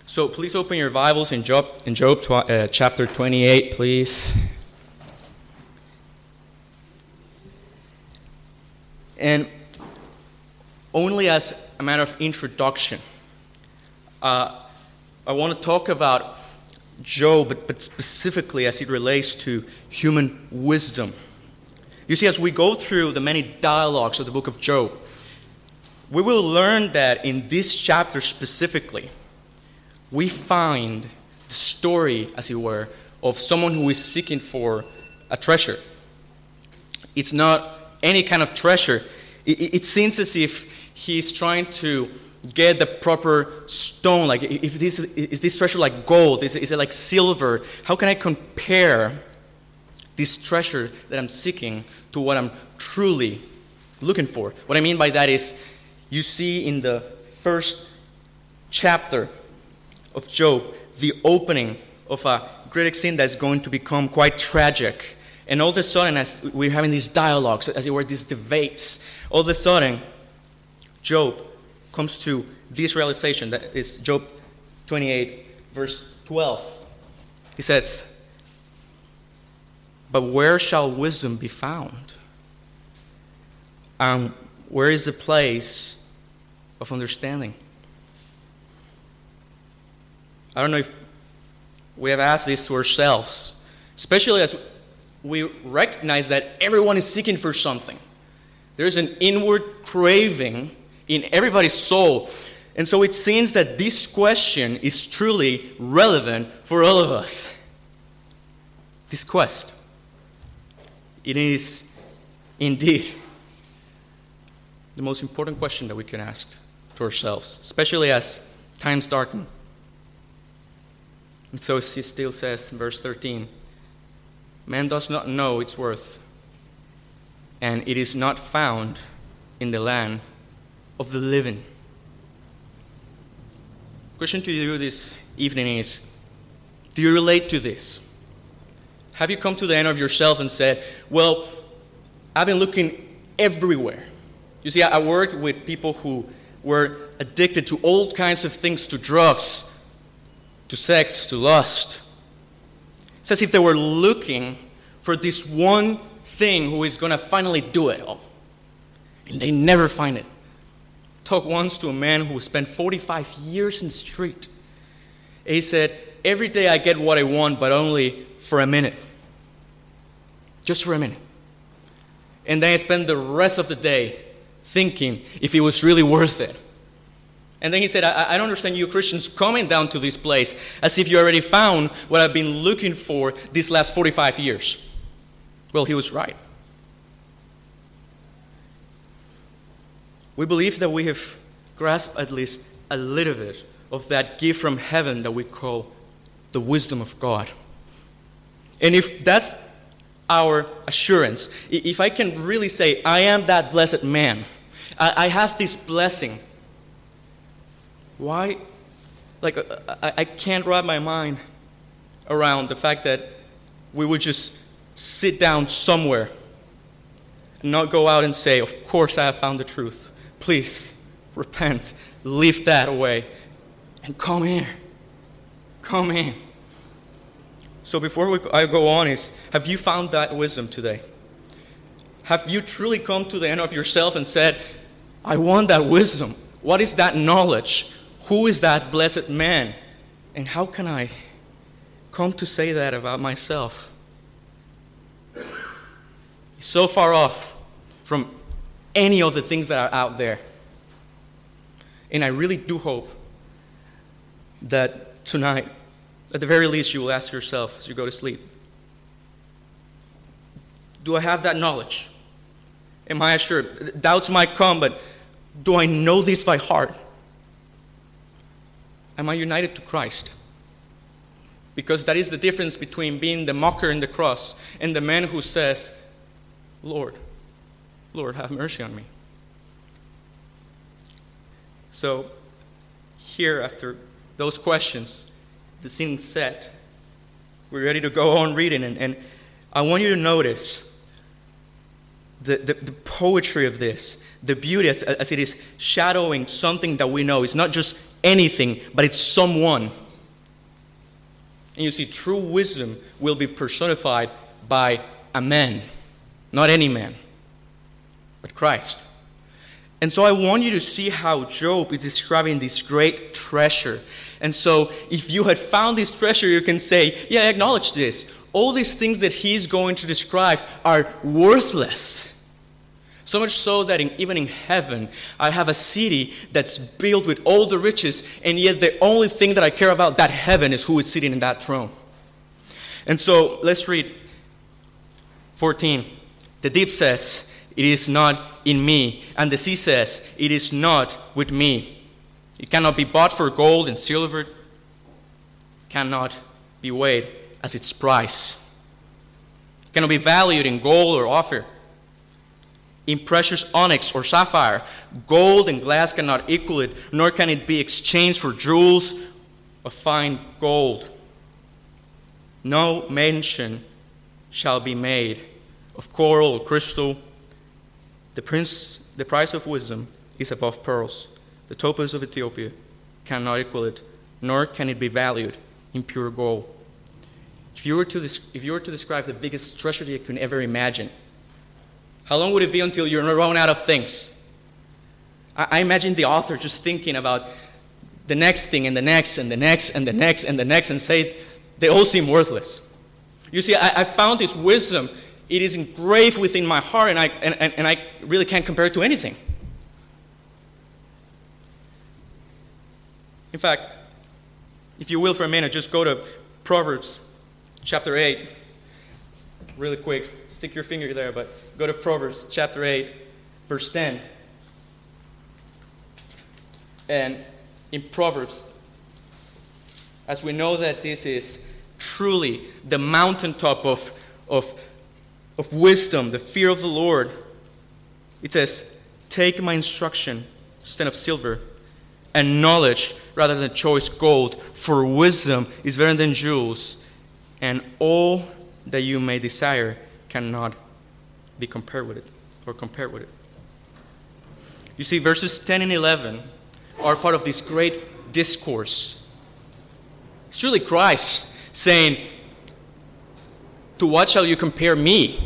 So please open your Bibles in Job chapter 28, please. And only as a matter of introduction, I want to talk about Job, but specifically as it relates to human wisdom. You see, as we go through the many dialogues of the book of Job, we will learn that in this chapter specifically, we find the story, as it were, of someone who is seeking for a treasure. It's not any kind of treasure. It seems as if he's trying to get the proper stone. Like, is this treasure like gold? Is it like silver? How can I compare this treasure that I'm seeking to what I'm truly looking for? What I mean by that is, you see in the first chapter of Job, the opening of a great scene that's going to become quite tragic. And all of a sudden, as we're having these dialogues, as it were, these debates, all of a sudden, Job comes to this realization. That is Job 28, verse 12. He says, "But where shall wisdom be found? Where is the place of understanding?" I don't know if we have asked this to ourselves, especially as we recognize that everyone is seeking for something. There's an inward craving in everybody's soul. And so it seems that this question is truly relevant for all of us. This quest. It is indeed the most important question that we can ask to ourselves, especially as times darken. And so he still says in verse 13, "Man does not know its worth, and it is not found in the land of the living." Question to you this evening is, do you relate to this? Have you come to the end of yourself and said, well, I've been looking everywhere. You see, I worked with people who were addicted to all kinds of things, to drugs, to sex, to lust. It's as if they were looking for this one thing who is going to finally do it all. And they never find it. Talked once to a man who spent 45 years in the street. He said, every day I get what I want, but only for a minute. Just for a minute. And then I spend the rest of the day thinking if it was really worth it. And then he said, I don't understand you Christians coming down to this place as if you already found what I've been looking for these last 45 years. Well, he was right. We believe that we have grasped at least a little bit of that gift from heaven that we call the wisdom of God. And if that's our assurance, if I can really say, I am that blessed man, I have this blessing, why? Like, I can't wrap my mind around the fact that we would just sit down somewhere and not go out and say, of course I have found the truth. Please, repent, leave that away, and come here. Come in. So before I go on, have you found that wisdom today? Have you truly come to the end of yourself and said, I want that wisdom? What is that knowledge? Who is that blessed man? And how can I come to say that about myself? He's so far off from any of the things that are out there. And I really do hope that tonight, at the very least, you will ask yourself as you go to sleep, do I have that knowledge? Am I assured? Doubts might come, but do I know this by heart? Am I united to Christ? Because that is the difference between being the mocker in the cross and the man who says, Lord, have mercy on me. So, here, after those questions, the scene set, we're ready to go on reading. And I want you to notice the poetry of this, the beauty as it is shadowing something that we know. It's not just anything, but it's someone. And you see, true wisdom will be personified by a man, not any man, but Christ. And so I want you to see how Job is describing this great treasure. And so if you had found this treasure, you can say, yeah, I acknowledge this. All these things that he's going to describe are worthless. So much so that even in heaven, I have a city that's built with all the riches, and yet the only thing that I care about, that heaven, is who is sitting in that throne. And so let's read 14. The deep says, it is not in me. And the sea says, it is not with me. It cannot be bought for gold and silver. Cannot be weighed as its price. It cannot be valued in gold or offer. In precious onyx or sapphire, gold and glass cannot equal it, nor can it be exchanged for jewels of fine gold. No mention shall be made of coral or crystal. The price of wisdom is above pearls. The topaz of Ethiopia cannot equal it, nor can it be valued in pure gold. If you were to describe the biggest treasure you can ever imagine, how long would it be until you're run out of things? I imagine the author just thinking about the next thing and the next and the next and the next and the next, and say they all seem worthless. You see, I found this wisdom. It is engraved within my heart, and I really can't compare it to anything. In fact, if you will for a minute, just go to Proverbs chapter 8. Really quick. Stick your finger there, but go to Proverbs chapter 8, verse 10. And in Proverbs, as we know that this is truly the mountaintop of wisdom, the fear of the Lord, it says, take my instruction instead of silver, and knowledge rather than choice gold, for wisdom is better than jewels, and all that you may desire cannot be compared with it. You see, verses 10 and 11 are part of this great discourse. It's truly Christ saying, to what shall you compare me?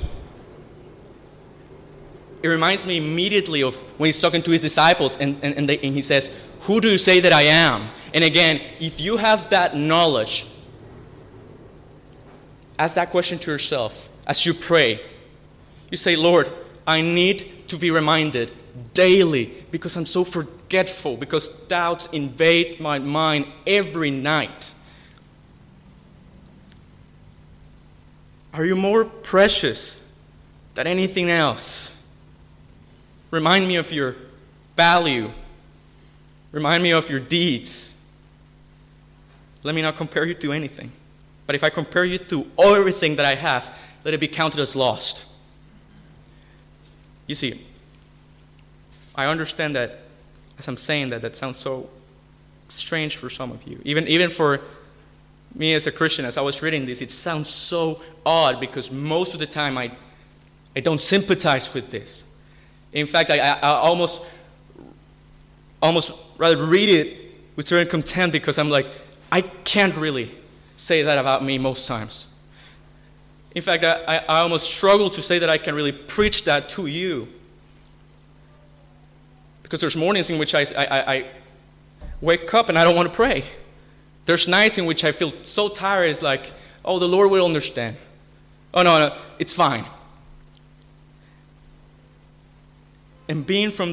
It reminds me immediately of when he's talking to his disciples and he says, who do you say that I am? And again, if you have that knowledge, ask that question to yourself as you pray. You say, Lord, I need to be reminded daily because I'm so forgetful, because doubts invade my mind every night. Are you more precious than anything else? Remind me of your value. Remind me of your deeds. Let me not compare you to anything. But if I compare you to everything that I have, let it be counted as lost. You see, I understand that, as I'm saying that sounds so strange for some of you. Even for me as a Christian, as I was reading this, it sounds so odd because most of the time I don't sympathize with this. In fact, I almost rather read it with certain contempt because I'm like, I can't really say that about me most times. In fact, I almost struggle to say that I can really preach that to you. Because there's mornings in which I wake up and I don't want to pray. There's nights in which I feel so tired, it's like, oh, the Lord will understand. Oh, no, it's fine. And being from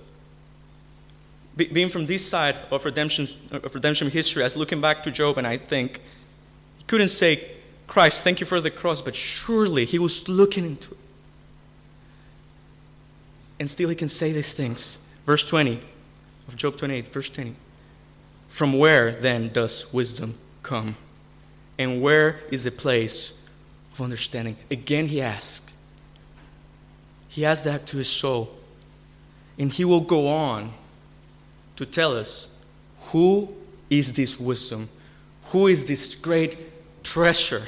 this side of redemption history, as looking back to Job, and I think, he couldn't say, Christ, thank you for the cross, but surely he was looking into it. And still he can say these things. Verse 20 of Job 28, verse 20. From where then does wisdom come? And where is the place of understanding? Again he asks. He asks that to his soul. And he will go on to tell us who is this wisdom? Who is this great treasure?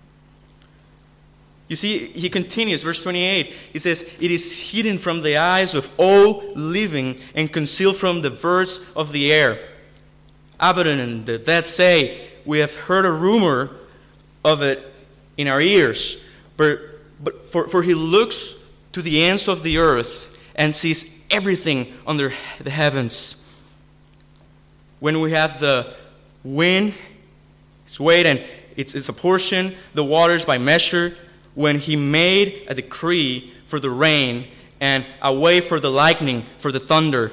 You see, he continues, verse 28, he says, it is hidden from the eyes of all living and concealed from the birds of the air. Abaddon and the dead say, we have heard a rumor of it in our ears. For he looks to the ends of the earth and sees everything under the heavens. When we have the wind, its weight and its a portion, the waters by measure, when he made a decree for the rain and a way for the lightning, for the thunder,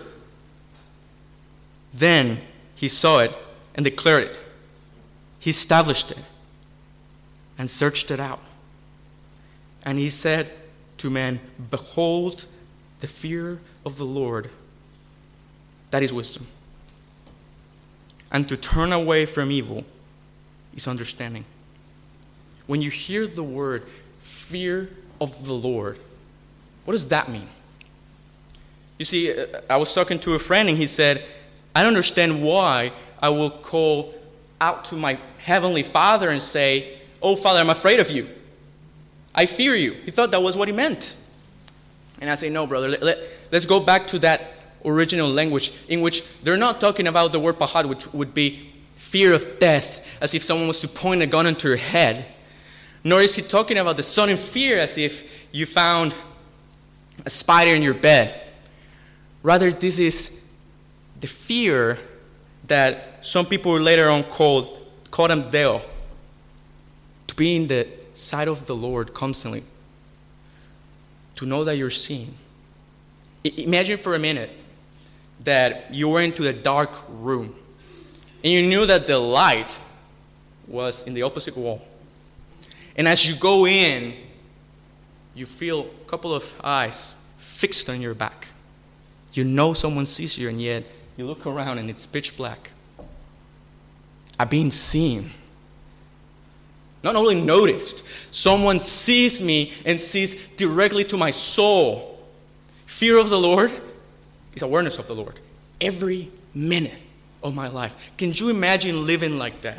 then he saw it and declared it. He established it and searched it out. And he said to man, behold, the fear of the Lord, that is wisdom. And to turn away from evil is understanding. When you hear the word fear of the Lord, what does that mean? You see, I was talking to a friend and he said, I don't understand why I will call out to my heavenly Father and say, oh, Father, I'm afraid of you. I fear you. He thought that was what he meant. And I say, no, brother, let's go back to that original language in which they're not talking about the word pahad, which would be fear of death, as if someone was to point a gun into your head. Nor is he talking about the sudden fear as if you found a spider in your bed. Rather, this is the fear that some people later on called deo, to be in the sight of the Lord constantly, to know that you're seen. Imagine for a minute that you were into a dark room and you knew that the light was in the opposite wall. And as you go in, you feel a couple of eyes fixed on your back. You know someone sees you, and yet you look around and it's pitch black. I'm being seen. Not only noticed, someone sees me and sees directly to my soul. Fear of the Lord is awareness of the Lord. Every minute of my life. Can you imagine living like that?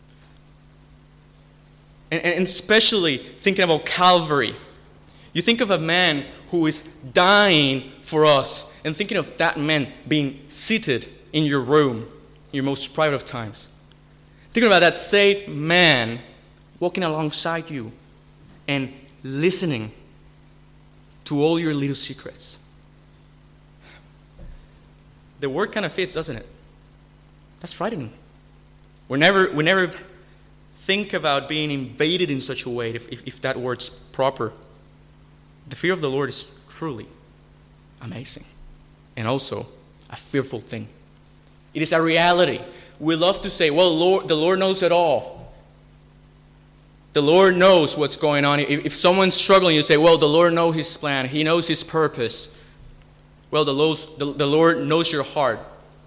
And especially thinking about Calvary. You think of a man who is dying for us, and thinking of that man being seated in your room, in your most private of times. Thinking about that saved man walking alongside you and listening to all your little secrets. The word kind of fits, doesn't it? That's frightening. We never think about being invaded in such a way, if that word's proper. The fear of the Lord is truly amazing and also a fearful thing. It is a reality. We love to say, well, the Lord knows it all. The Lord knows what's going on. If someone's struggling, you say, well, the Lord knows His plan. He knows His purpose. Well, the Lord knows your heart.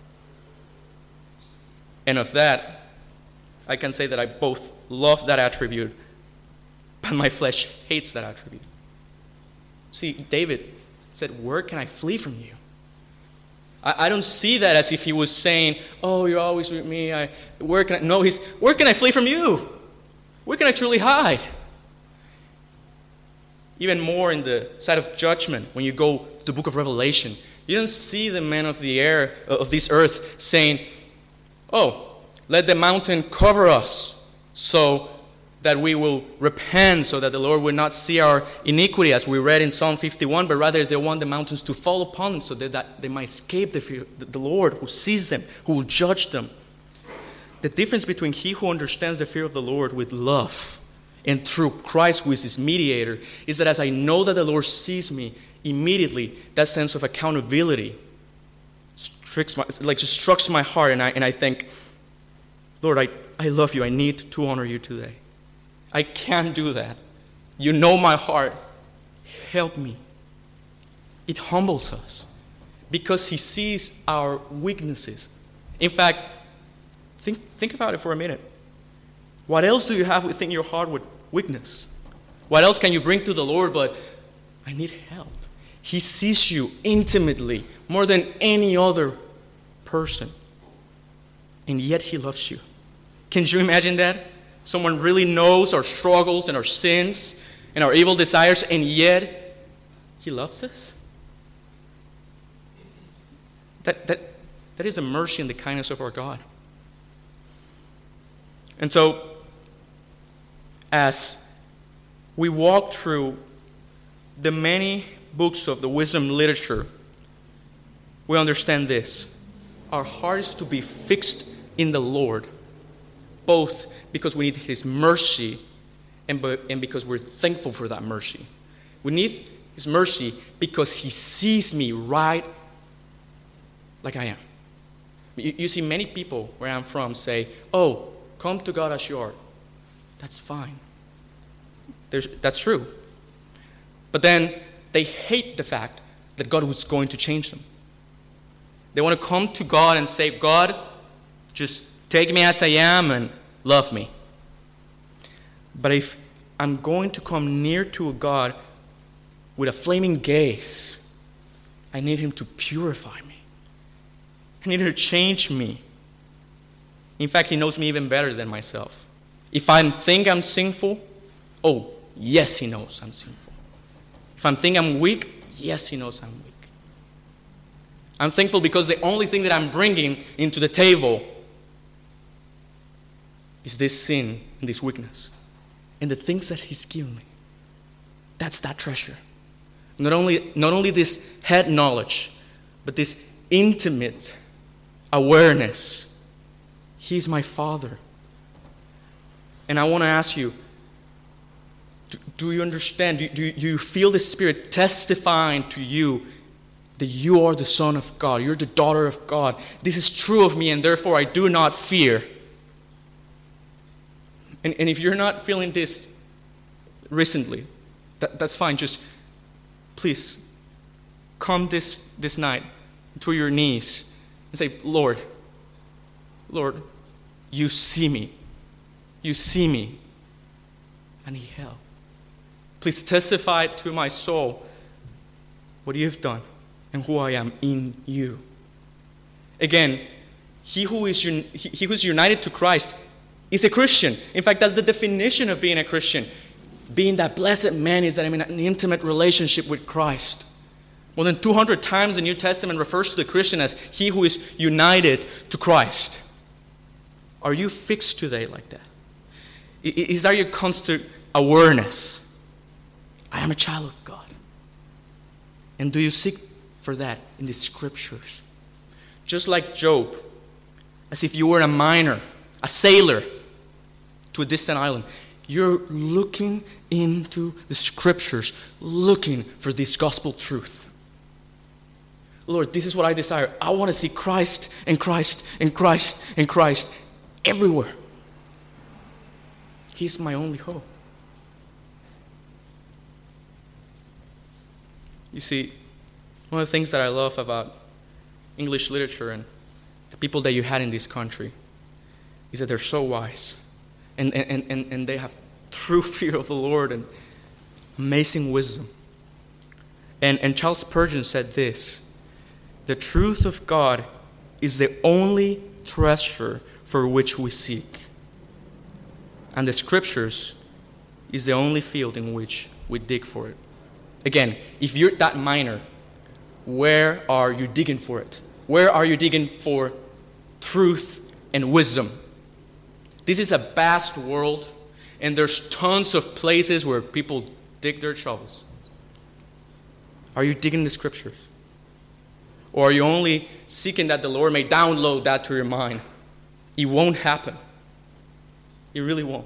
And of that, I can say that I both love that attribute, but my flesh hates that attribute. See, David said, where can I flee from you? I don't see that as if he was saying, oh, you're always with me. Where can I flee from you? Where can I truly hide? Even more in the side of judgment, when you go to the book of Revelation, you don't see the men of the air, of this earth, saying, oh, let the mountain cover us so that we will repent, so that the Lord will not see our iniquity, as we read in Psalm 51, but rather they want the mountains to fall upon them so that they might escape the Lord who sees them, who will judge them. The difference between he who understands the fear of the Lord with love and through Christ, who is his mediator, is that as I know that the Lord sees me, immediately that sense of accountability just strikes my heart, and I think, Lord, I love you. I need to honor you today. I can't do that. You know my heart. Help me. It humbles us because he sees our weaknesses. In fact, think about it for a minute. What else do you have within your heart with weakness? What else can you bring to the Lord but I need help? He sees you intimately more than any other person. And yet he loves you. Can you imagine that? Someone really knows our struggles and our sins and our evil desires, and yet he loves us? That is the mercy and the kindness of our God. And so, as we walk through the many books of the wisdom literature, we understand this. Our heart is to be fixed in the Lord, both because we need His mercy and because we're thankful for that mercy. We need His mercy because He sees me right like I am. You see, many people where I'm from say, oh, come to God as you are. That's fine. That's true. But then they hate the fact that God was going to change them. They want to come to God and say, God, just take me as I am and love me. But if I'm going to come near to a God with a flaming gaze, I need Him to purify me. I need Him to change me. In fact, He knows me even better than myself. If I think I'm sinful, oh, yes, He knows I'm sinful. If I think I'm weak, yes, He knows I'm weak. I'm thankful because the only thing that I'm bringing into the table is this sin and this weakness. And the things that He's given me. That's that treasure. Not only this head knowledge, but this intimate awareness. He's my Father. And I want to ask you, do you understand? Do you feel the Spirit testifying to you that you are the Son of God? You're the daughter of God. This is true of me, and therefore I do not fear. And if you're not feeling this recently, that's fine. Just please come this night to your knees and say, Lord, you see me. You see me. I need help. Please testify to my soul what you've done and who I am in you. Again, he who is united to Christ is a Christian. In fact, that's the definition of being a Christian. Being that blessed man is that I'm in an intimate relationship with Christ. More than 200 times the New Testament refers to the Christian as he who is united to Christ. Are you fixed today like that? Is that your constant awareness? I am a child of God. And do you seek for that in the Scriptures? Just like Job, as if you were a miner, a sailor to a distant island, you're looking into the Scriptures, looking for this gospel truth. Lord, this is what I desire. I want to see Christ and Christ and Christ and Christ everywhere. He's my only hope. You see, one of the things that I love about English literature and the people that you had in this country is that they're so wise. And they have true fear of the Lord and amazing wisdom. And Charles Spurgeon said this: the truth of God is the only treasure for which we seek. And the Scriptures is the only field in which we dig for it. Again, if you're that miner, where are you digging for it? Where are you digging for truth and wisdom? This is a vast world, and there's tons of places where people dig their shovels. Are you digging the Scriptures? Or are you only seeking that the Lord may download that to your mind? It won't happen. It really won't.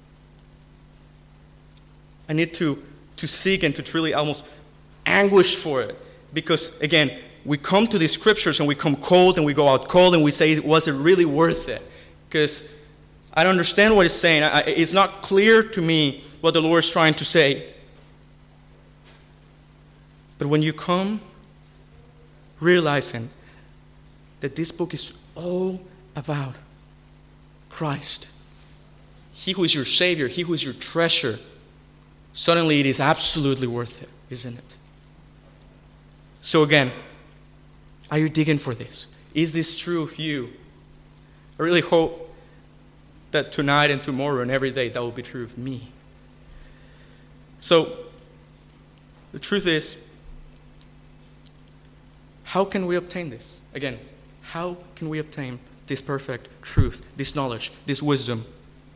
I need to seek and to truly almost anguish for it. Because, again, we come to these Scriptures and we come cold and we go out cold and we say, was it really worth it? Because I don't understand what it's saying. It's not clear to me what the Lord is trying to say. But when you come realizing that this book is all about Christ, He who is your Savior, He who is your treasure, suddenly it is absolutely worth it, isn't it? So again, are you digging for this? Is this true of you? I really hope that tonight and tomorrow and every day that will be true of me. So, the truth is, how can we obtain this? Again, how can we obtain this perfect truth, this knowledge, this wisdom?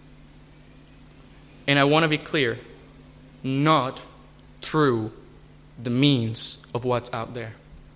And I want to be clear, not through the means of what's out there.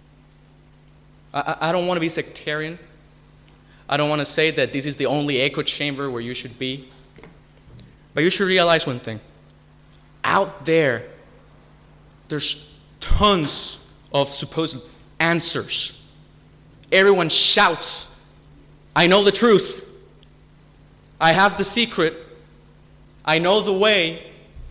I don't want to be sectarian. I don't want to say that this is the only echo chamber where you should be. But you should realize one thing. Out there, there's tons of supposed answers. Everyone shouts, I know the truth. I have the secret. I know the way.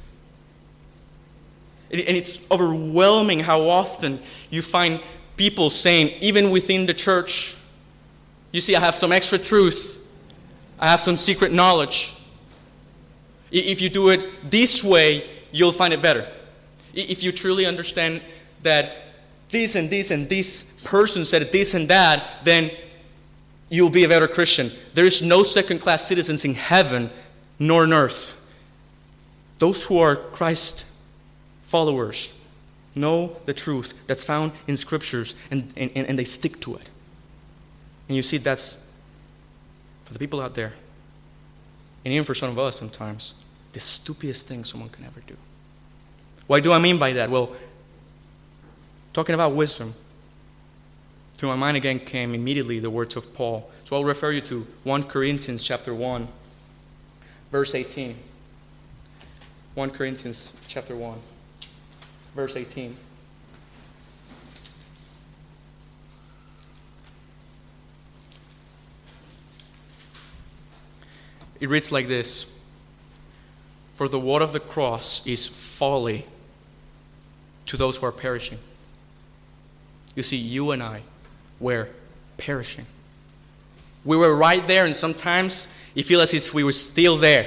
And it's overwhelming how often you find people saying, even within the church, you see, I have some extra truth. I have some secret knowledge. If you do it this way, you'll find it better. If you truly understand that this and this and this person said this and that, then you'll be a better Christian. There is no second-class citizens in heaven nor on earth. Those who are Christ followers know the truth that's found in Scriptures, and they stick to it. And you see, that's, for the people out there, and even for some of us sometimes, the stupidest thing someone can ever do. What do I mean by that? Well, talking about wisdom, to my mind again came immediately the words of Paul. So I'll refer you to 1 Corinthians chapter 1, verse 18. 1 Corinthians chapter 1, verse 18. It reads like this: For the word of the cross is folly to those who are perishing. You see, you and I were perishing. We were right there, and sometimes it feels as if we were still there.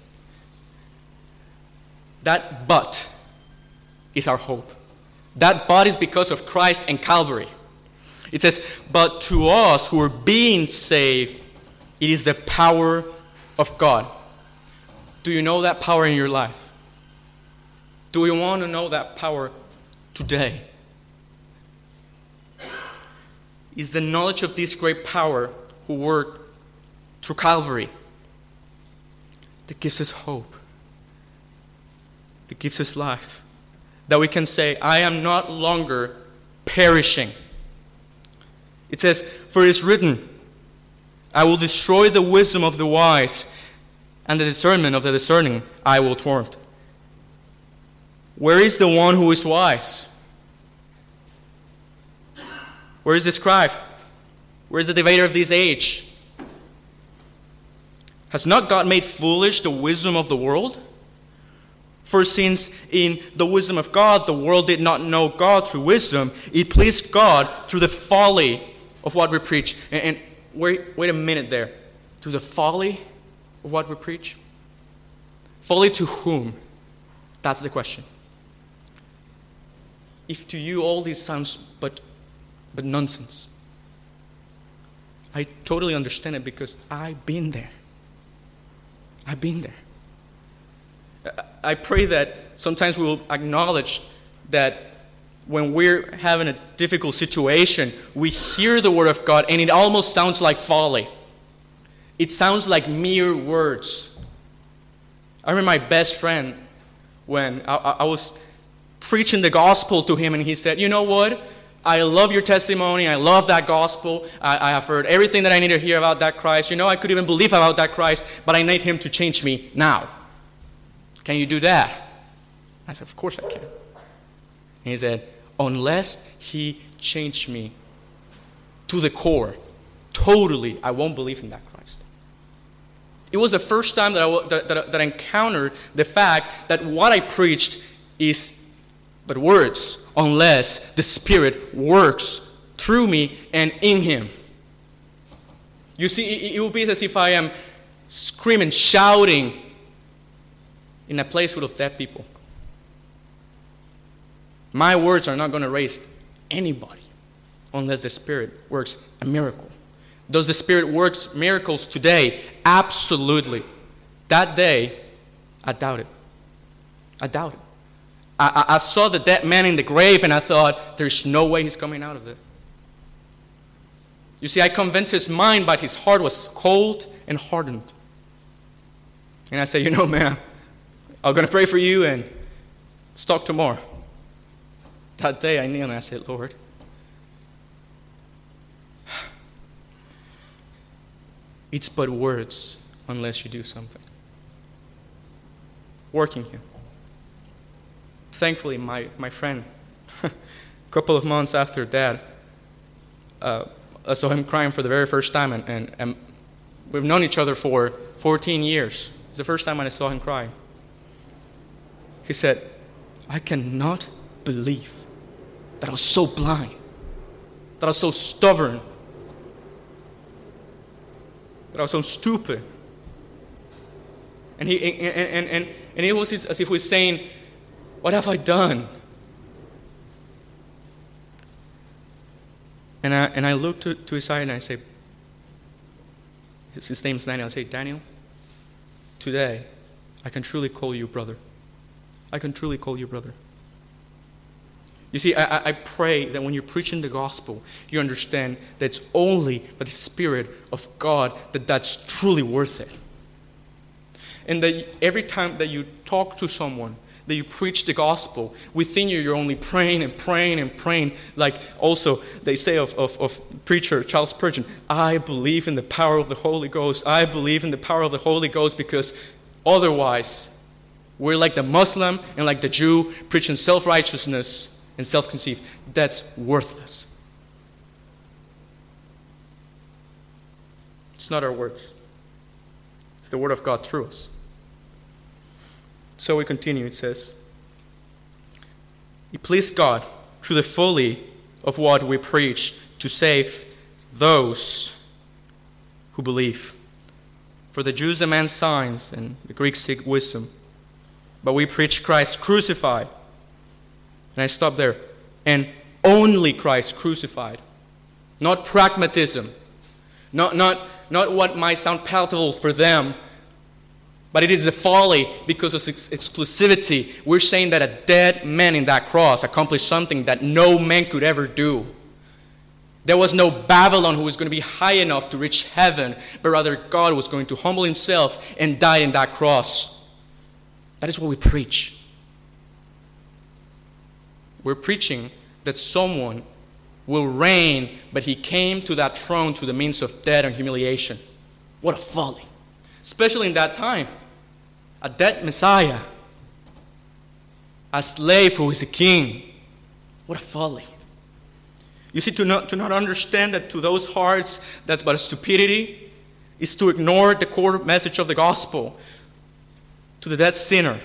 That but is our hope. That but is because of Christ and Calvary. It says, but to us who are being saved, it is the power of God. Do you know that power in your life? Do you want to know that power today? Is the knowledge of this great power who worked through Calvary that gives us hope, that gives us life, that we can say, I am not longer perishing. It says, for it is written, I will destroy the wisdom of the wise, and the discernment of the discerning I will thwart. Where is the one who is wise? Where is the scribe? Where is the debater of this age? Has not God made foolish the wisdom of the world? For since in the wisdom of God the world did not know God through wisdom, it pleased God through the folly of what we preach. And wait a minute there. Through the folly of what we preach? Folly to whom? That's the question. If to you all this sounds but nonsense, I totally understand it because I've been there. I've been there. I pray that sometimes we will acknowledge that when we're having a difficult situation, we hear the Word of God and it almost sounds like folly. It sounds like mere words. I remember my best friend when I was preaching the gospel to him and he said, you know what? I love your testimony. I love that gospel. I have heard everything that I need to hear about that Christ. You know, I could even believe about that Christ, but I need him to change me now. Can you do that? I said, of course I can. And he said, unless he changed me to the core, totally, I won't believe in that Christ. It was the first time that I encountered the fact that what I preached is but words, unless the Spirit works through me and in him. You see, it will be as if I am screaming, shouting in a place full of dead people. My words are not going to raise anybody unless the Spirit works a miracle. Does the Spirit work miracles today? Absolutely. That day, I doubt it. I doubt it. I saw the dead man in the grave and I thought, there's no way he's coming out of it. You see, I convinced his mind, but his heart was cold and hardened. And I said, you know, man, I'm going to pray for you and let's talk tomorrow. That day I kneeled and I said, Lord, it's but words unless you do something. Working here. Thankfully, my friend, a couple of months after that, I saw him crying for the very first time, and we've known each other for 14 years. It's the first time I saw him cry. He said, I cannot believe that I was so blind, that I was so stubborn, that I was so stupid. And it was as if he was saying, what have I done? And I looked to his side and I said, his name's Daniel. I say, Daniel, today I can truly call you brother. I can truly call you brother. You see, I pray that when you're preaching the gospel, you understand that it's only by the Spirit of God that's truly worth it. And that every time that you talk to someone, that you preach the gospel, within you're only praying and praying and praying. Like also they say of preacher Charles Spurgeon, I believe in the power of the Holy Ghost. I believe in the power of the Holy Ghost, because otherwise we're like the Muslim and like the Jew preaching self-righteousness and self-conceived. That's worthless. It's not our words. It's the word of God through us. So we continue, it says, it pleased God through the folly of what we preach to save those who believe. For the Jews demand signs and the Greeks seek wisdom. But we preach Christ crucified. And I stop there. And only Christ crucified. Not pragmatism. Not what might sound palatable for them. But it is a folly because of exclusivity. We're saying that a dead man in that cross accomplished something that no man could ever do. There was no Babylon who was going to be high enough to reach heaven, but rather God was going to humble himself and die in that cross. That is what we preach. We're preaching that someone will reign, but he came to that throne through the means of death and humiliation. What a folly. Especially in that time. A dead Messiah. A slave who is a king. What a folly. You see, to not understand that to those hearts that's but a stupidity is to ignore the core message of the gospel. To the dead sinner.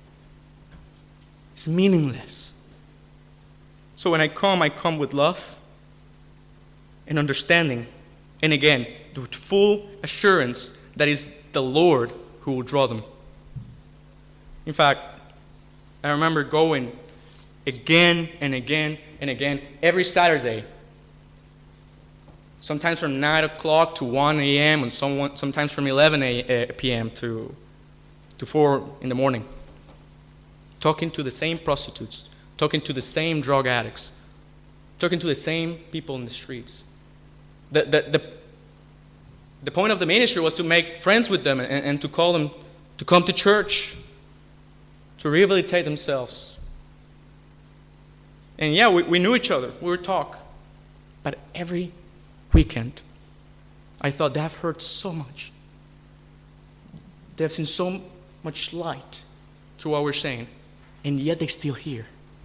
It's meaningless. So when I come with love and understanding. And again, with full assurance that is the Lord who will draw them. In fact, I remember going again and again and again every Saturday. Sometimes from 9 o'clock to 1 a.m. and sometimes from 11 p.m. to 4 in the morning. Talking to the same prostitutes. Talking to the same drug addicts. Talking to the same people in the streets. The point of the ministry was to make friends with them and to call them to come to church, to rehabilitate themselves. And yeah, we knew each other. We would talk. But every weekend, I thought they have heard so much. They have seen so much light to what we're saying. And yet they still hear.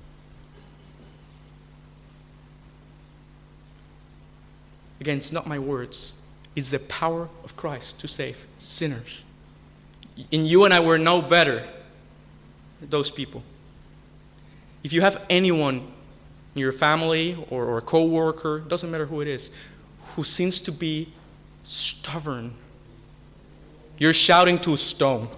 Again, it's not my words. It's the power of Christ to save sinners. And you and I were no better than those people. If you have anyone in your family or a co-worker, doesn't matter who it is, who seems to be stubborn, you're shouting to a stone.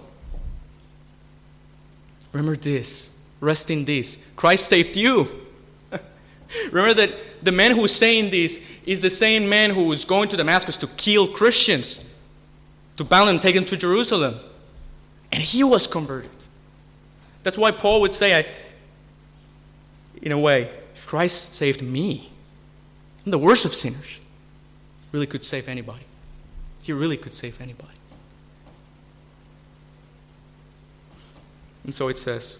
Remember this. Rest in this. Christ saved you. Remember that the man who's saying this is the same man who was going to Damascus to kill Christians, to bound them and take them to Jerusalem. And he was converted. That's why Paul would say, in a way, if Christ saved me, I'm the worst of sinners. Really could save anybody. He really could save anybody. And so it says,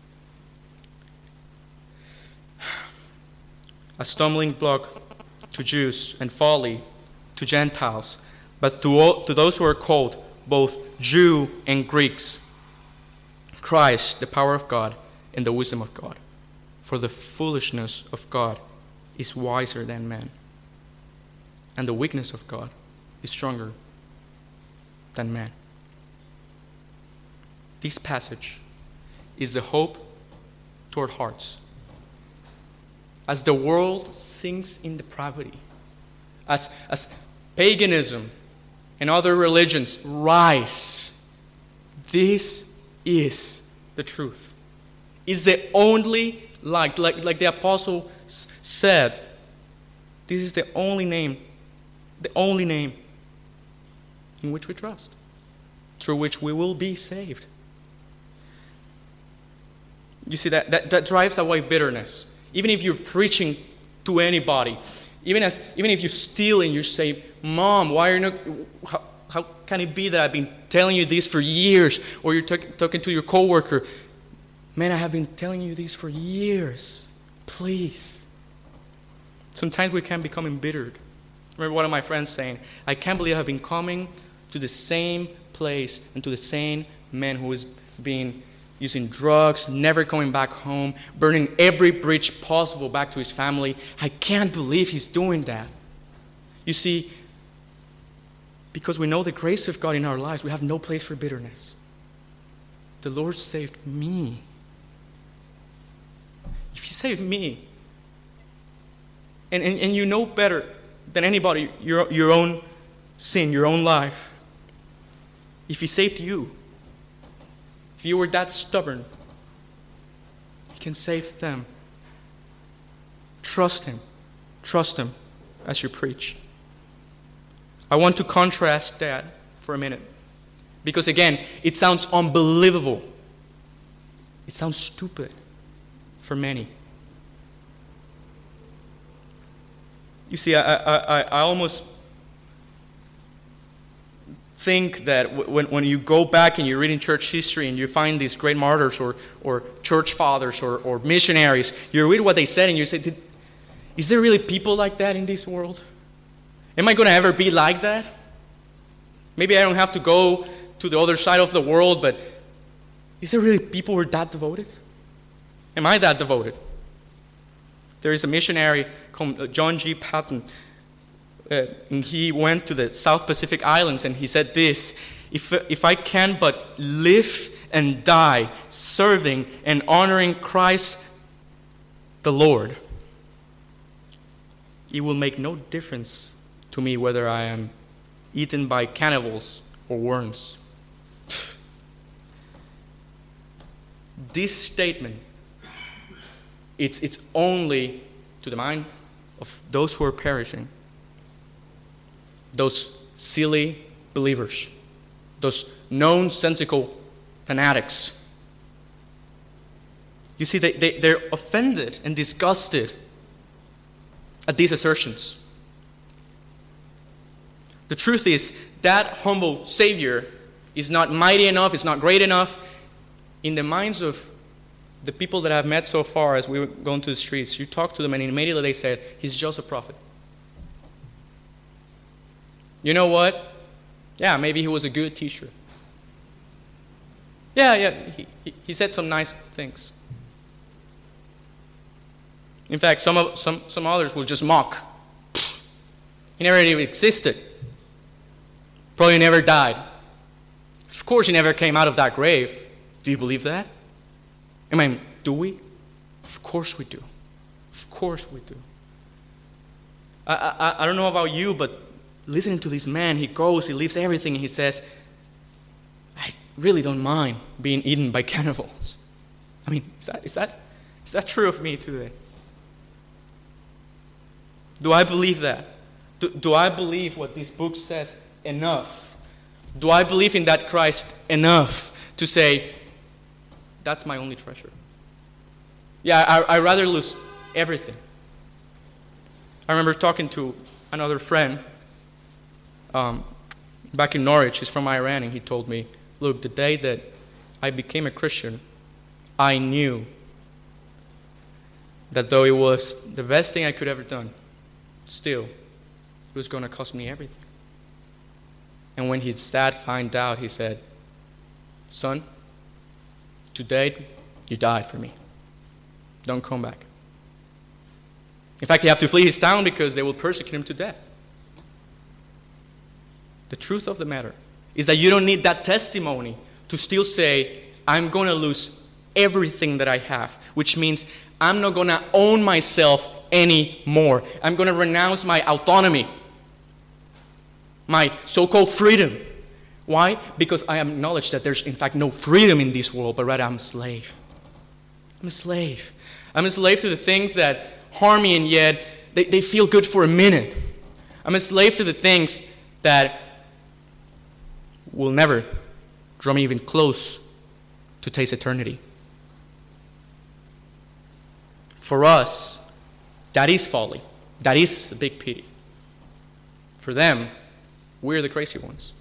a stumbling block to Jews and folly to Gentiles, but to those who are called, both Jew and Greeks, Christ, the power of God and the wisdom of God. For the foolishness of God is wiser than man, and the weakness of God is stronger than man. This passage is the hope toward hearts. As the world sinks in depravity, as paganism and other religions rise, this is the truth. Is the only light, like the apostle said, this is the only name in which we trust, through which we will be saved. You see, that drives away bitterness. Even if you're preaching to anybody, even if you steal and you say, Mom, why are you not, how can it be that I've been telling you this for years? Or you're talking to your coworker, man, I have been telling you this for years. Please. Sometimes we can become embittered. I remember one of my friends saying, I can't believe I've been coming to the same place and to the same man who is being using drugs, never coming back home, burning every bridge possible back to his family. I can't believe he's doing that. You see, because we know the grace of God in our lives, we have no place for bitterness. The Lord saved me. If He saved me, and you know better than anybody your own sin, your own life, if He saved you, if you were that stubborn, He can save them. Trust Him. Trust Him as you preach. I want to contrast that for a minute. Because again, it sounds unbelievable. It sounds stupid for many. You see, I almost think that when you go back and you're reading church history and you find these great martyrs or church fathers or missionaries, you read what they said and you say, is there really people like that in this world? Am I going to ever be like that? Maybe I don't have to go to the other side of the world, but is there really people who are that devoted? Am I that devoted? There is a missionary called John G. Paton, and he went to the South Pacific Islands, and he said this, if I can but live and die serving and honoring Christ the Lord, it will make no difference to me whether I am eaten by cannibals or worms. This statement, it's only to the mind of those who are perishing, those silly believers, those nonsensical fanatics. You see, they're offended and disgusted at these assertions. The truth is, that humble Savior is not mighty enough, is not great enough. In the minds of the people that I've met so far as we were going to the streets, you talk to them and immediately they said, he's just a prophet. You know what? Yeah, maybe he was a good teacher. Yeah, he said some nice things. In fact, some others will just mock. He never even existed. Probably never died. Of course he never came out of that grave. Do you believe that? I mean, do we? Of course we do. Of course we do. I don't know about you, but listening to this man, he goes, he leaves everything, and he says, I really don't mind being eaten by cannibals. I mean, is that true of me today? Do I believe that? Do I believe what this book says enough? Do I believe in that Christ enough to say, that's my only treasure? Yeah, I'd rather lose everything. I remember talking to another friend back in Norwich. He's from Iran, and he told me, look, the day that I became a Christian, I knew that though it was the best thing I could ever done, still, it was going to cost me everything. And when his dad found out, he said, "Son, today you died for me. Don't come back." In fact, he had to flee his town because they will persecute him to death. The truth of the matter is that you don't need that testimony to still say, "I'm going to lose everything that I have," which means I'm not going to own myself anymore. I'm going to renounce my autonomy, my so-called freedom. Why? Because I acknowledge that there's in fact no freedom in this world, but rather I'm a slave. I'm a slave. I'm a slave to the things that harm me, and yet they feel good for a minute. I'm a slave to the things that will never draw me even close to taste eternity. For us, that is folly. That is a big pity. For them, we're the crazy ones.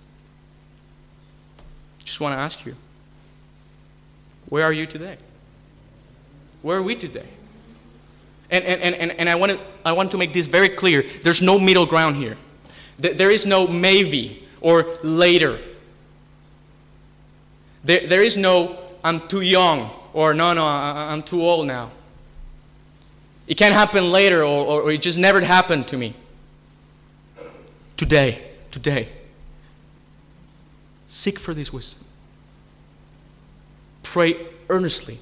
Just want to ask you, where are you today? Where are we today? And I want to make this very clear. There's no middle ground here. There is no maybe or later. There is no "I'm too young" or no, I'm too old now. It can't happen later, or it just never happened to me. Today. Seek for this wisdom. Pray earnestly.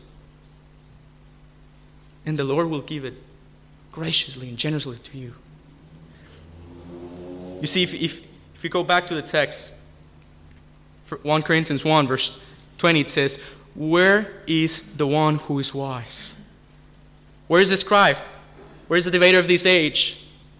And the Lord will give it graciously and generously to you. You see, if you go back to the text, 1 Corinthians 1, verse 20, it says, "Where is the one who is wise? Where is the scribe? Where is the debater of this age?"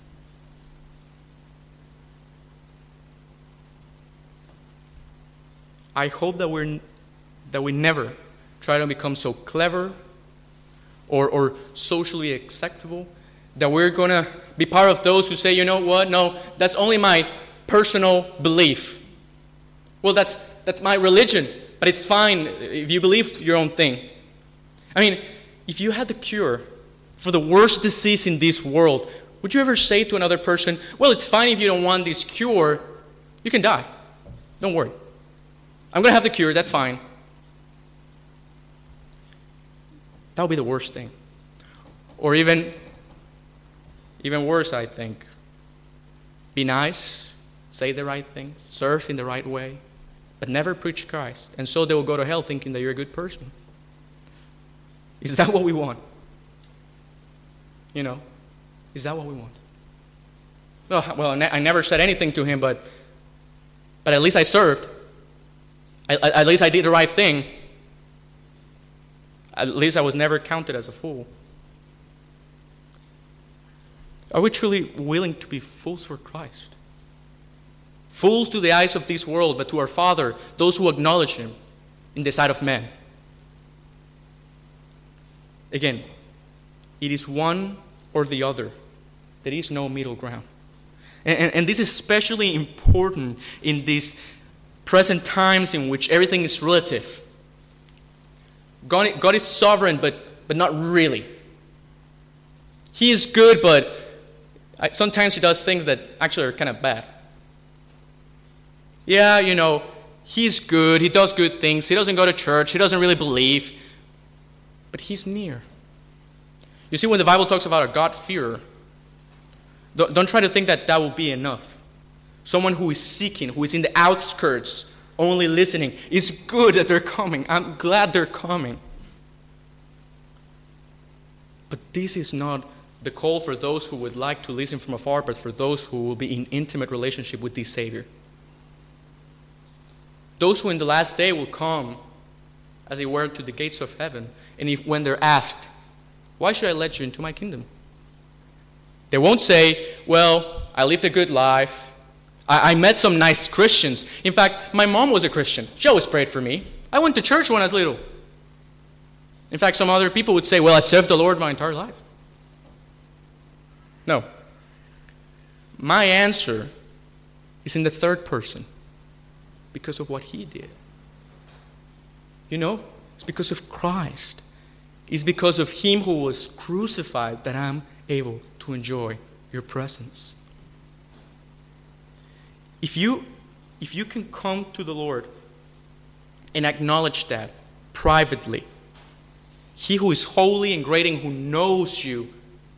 I hope that we never try to become so clever or socially acceptable that we're going to be part of those who say, "You know what? No, that's only my personal belief. Well, that's my religion, but it's fine if you believe your own thing." I mean, if you had the cure for the worst disease in this world, would you ever say to another person, "Well, it's fine if you don't want this cure. You can die. Don't worry. I'm going to have the cure. That's fine." That would be the worst thing. Or even worse, I think. Be nice, say the right things, serve in the right way, but never preach Christ. And so they will go to hell thinking that you're a good person. Is that what we want? You know, is that what we want? Oh, well, I never said anything to him, but at least I served. At least I did the right thing. At least I was never counted as a fool. Are we truly willing to be fools for Christ? Fools to the eyes of this world, but to our Father, those who acknowledge Him in the sight of men. Again, it is one or the other. There is no middle ground. And this is especially important in these present times in which everything is relative. God is sovereign, but not really. He is good, but sometimes He does things that actually are kind of bad. Yeah, you know, He's good. He does good things. He doesn't go to church. He doesn't really believe. But He's near. You see, when the Bible talks about a God-fearer, don't try to think that will be enough. Someone who is seeking, who is in the outskirts, only listening. It's good that they're coming. I'm glad they're coming. But this is not the call for those who would like to listen from afar, but for those who will be in intimate relationship with the Savior. Those who in the last day will come, as it were, to the gates of heaven, and when they're asked, "Why should I let you into my kingdom?" They won't say, "Well, I lived a good life. I met some nice Christians. In fact, my mom was a Christian. She always prayed for me. I went to church when I was little." In fact, some other people would say, "Well, I served the Lord my entire life." No. My answer is in the third person because of what He did. You know, It's because of Christ. It's because of Him who was crucified that I'm able to enjoy your presence. If you can come to the Lord and acknowledge that privately, He who is holy and great and who knows you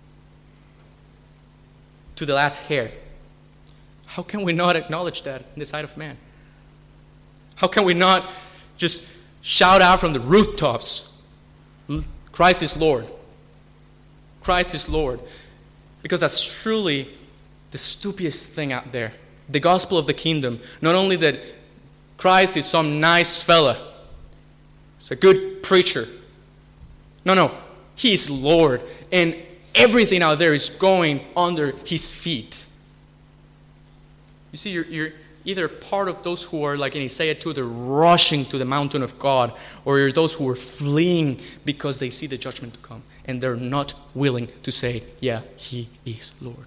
to the last hair, how can we not acknowledge that in the sight of man? How can we not just shout out from the rooftops, Christ is Lord. Christ is Lord. Because that's truly the stupidest thing out there. The gospel of the kingdom. Not only that Christ is some nice fella. He's a good preacher. No. He is Lord. And everything out there is going under His feet. You see, you're either part of those who are, like in Isaiah 2, they're rushing to the mountain of God, or you're those who are fleeing because they see the judgment to come, and they're not willing to say, yeah, He is Lord.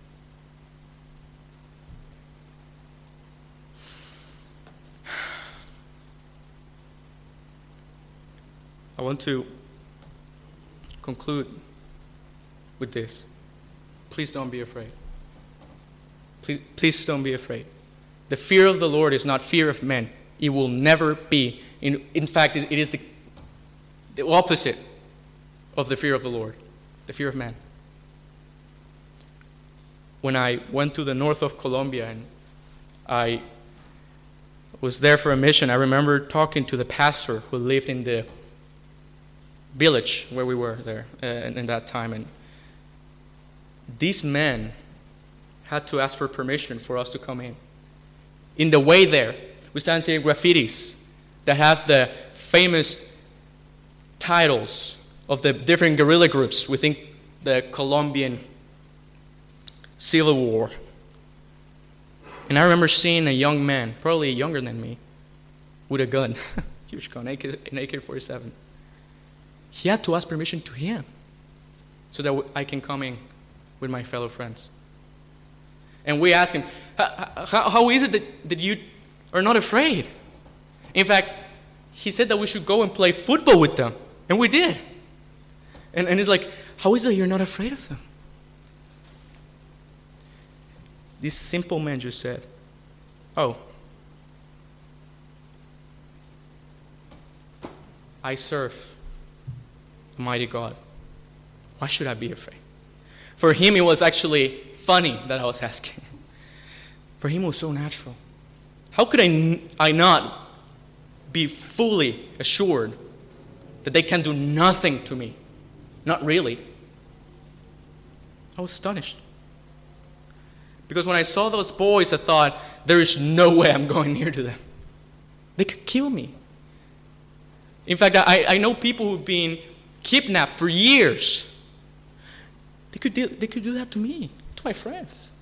I want to conclude with this. Please don't be afraid. Please don't be afraid. The fear of the Lord is not fear of men. It will never be. In fact, it is the opposite of the fear of the Lord, the fear of man. When I went to the north of Colombia and I was there for a mission, I remember talking to the pastor who lived in the village where we were there in that time. And these men had to ask for permission for us to come in. In the way there, we stand seeing graffitis that have the famous titles of the different guerrilla groups within the Colombian Civil War. And I remember seeing a young man, probably younger than me, with a gun, huge gun, an AK-47. He had to ask permission to him so that I can come in with my fellow friends. And we asked him, how is it that you are not afraid? In fact, he said that we should go and play football with them. And we did. And he's like, how is it you're not afraid of them? This simple man just said, oh, I serve a mighty God. Why should I be afraid? For him, it was actually funny that I was asking. For him, it was so natural. How could I not be fully assured that they can do nothing to me? Not really. I was astonished. Because when I saw those boys, I thought, there is no way I'm going near to them. They could kill me. In fact, I know people who've been kidnapped for years. They could do that to me, to my friends.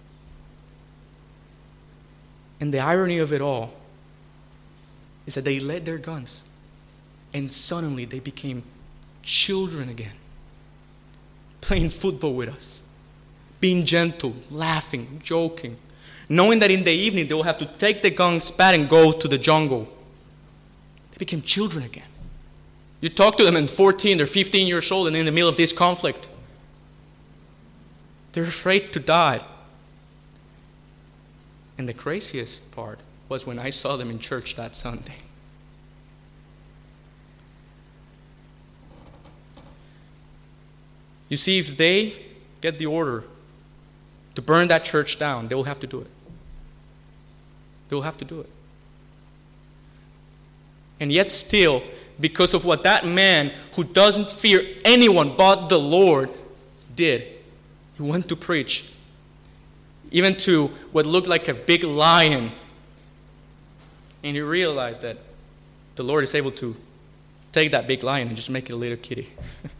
And the irony of it all is that they let their guns, and suddenly they became children again, playing football with us, being gentle, laughing, joking, knowing that in the evening they will have to take the guns back and go to the jungle. They became children again. You talk to them at 14, they're 15 years old, and in the middle of this conflict, they're afraid to die. And the craziest part was when I saw them in church that Sunday. You see, if they get the order to burn that church down, they will have to do it. They will have to do it. And yet still, because of what that man who doesn't fear anyone but the Lord did, he went to preach, even to what looked like a big lion. And he realized that the Lord is able to take that big lion and just make it a little kitty.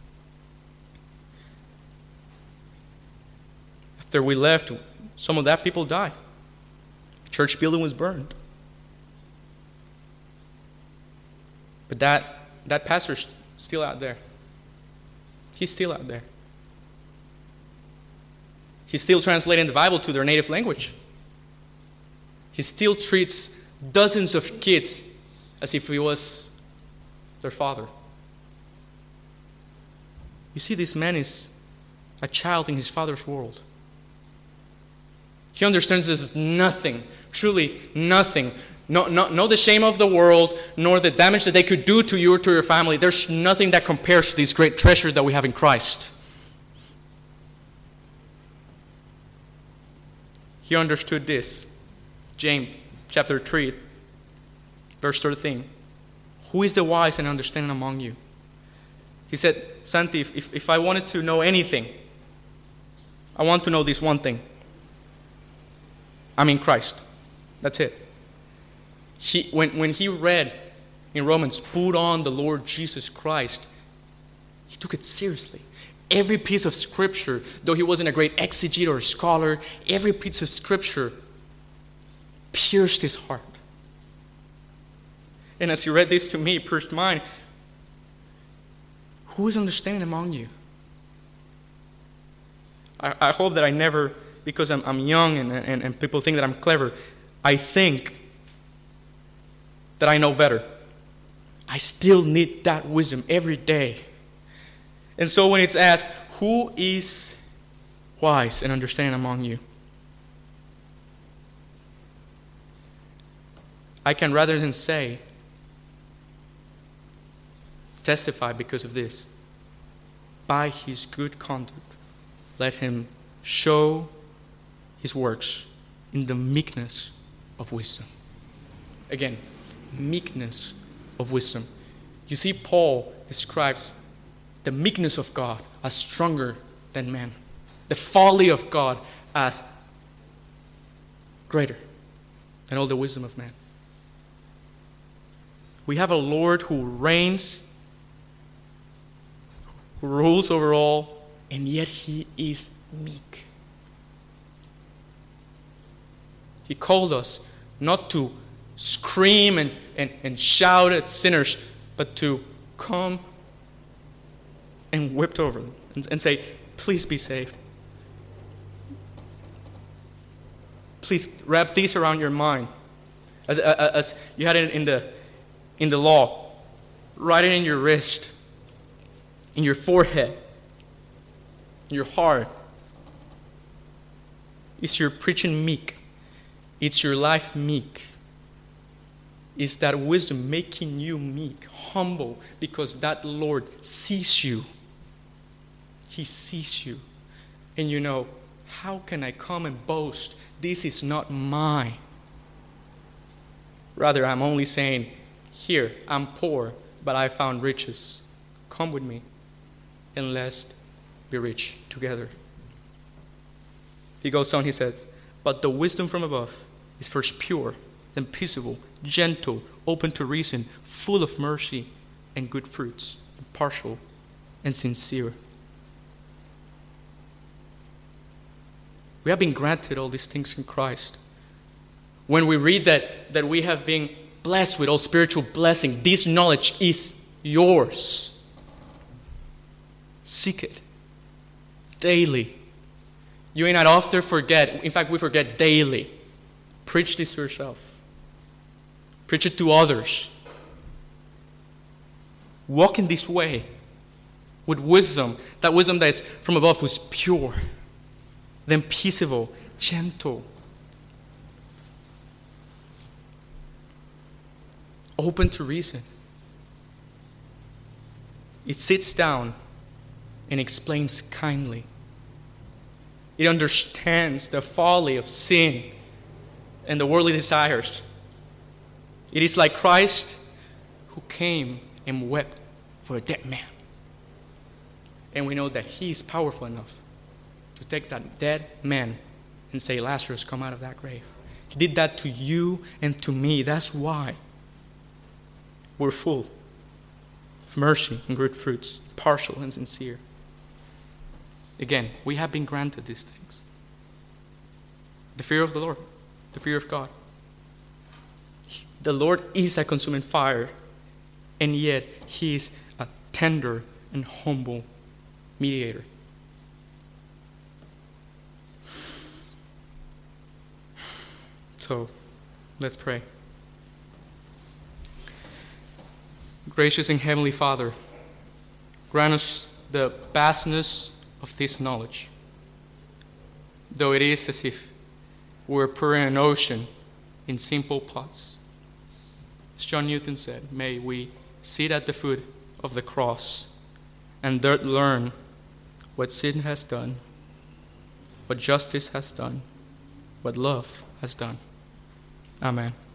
After we left, some of that people died. The church building was burned. But that pastor's still out there. He's still out there. He's still translating the Bible to their native language. He still treats dozens of kids as if he was their father. You see, this man is a child in his father's world. He understands this is nothing, truly nothing. No the shame of the world, nor the damage that they could do to you or to your family. There's nothing that compares to this great treasure that we have in Christ. He understood this. James chapter 3, verse 13. Who is the wise and understanding among you? He said, Santi, if I wanted to know anything, I want to know this one thing. I'm in Christ. That's it. When he read in Romans, put on the Lord Jesus Christ, he took it seriously. Every piece of Scripture, though he wasn't a great exegete or a scholar, every piece of Scripture pierced his heart. And as he read this to me, it pierced mine. Who is understanding among you? I hope that I never, because I'm young and people think that I'm clever, I think that I know better. I still need that wisdom every day. And so when it's asked, who is wise and understanding among you? I can, rather than say, testify because of this. By his good conduct, let him show his works in the meekness of wisdom. Again, meekness of wisdom. You see, Paul describes the meekness of God as stronger than man. The folly of God as greater than all the wisdom of man. We have a Lord who reigns, who rules over all, and yet he is meek. He called us not to scream and shout at sinners, but to come and weep over them and say, please be saved. Please wrap these around your mind. As you had it in the law, write it in your wrist, in your forehead, in your heart. Is your preaching meek? Is your life meek? Is that wisdom making you meek, humble, because that Lord sees you? He sees you. And you know, how can I come and boast? This is not mine. Rather, I'm only saying, here, I'm poor, but I found riches. Come with me, and let's be rich together. He goes on, he says, but the wisdom from above is first pure, then peaceable, gentle, open to reason, full of mercy and good fruits, impartial and sincere. We have been granted all these things in Christ. When we read that we have been blessed with all spiritual blessing, this knowledge is yours. Seek it daily. You may not often forget. In fact, we forget daily. Preach this to yourself. Preach it to others. Walk in this way with wisdom. That wisdom that is from above, who's pure, then peaceable, gentle, open to reason. It sits down and explains kindly. It understands the folly of sin and the worldly desires. It is like Christ who came and wept for a dead man. And we know that he is powerful enough to take that dead man and say, Lazarus, come out of that grave. He did that to you and to me. That's why we're full of mercy and good fruits, partial and sincere. Again, we have been granted these things. The fear of the Lord, the fear of God. The Lord is a consuming fire, and yet he is a tender and humble mediator. So, let's pray. Gracious and Heavenly Father, grant us the vastness of this knowledge, though it is as if we were pouring an ocean in simple plots. As John Newton said, may we sit at the foot of the cross and there learn what sin has done, what justice has done, what love has done. Amen.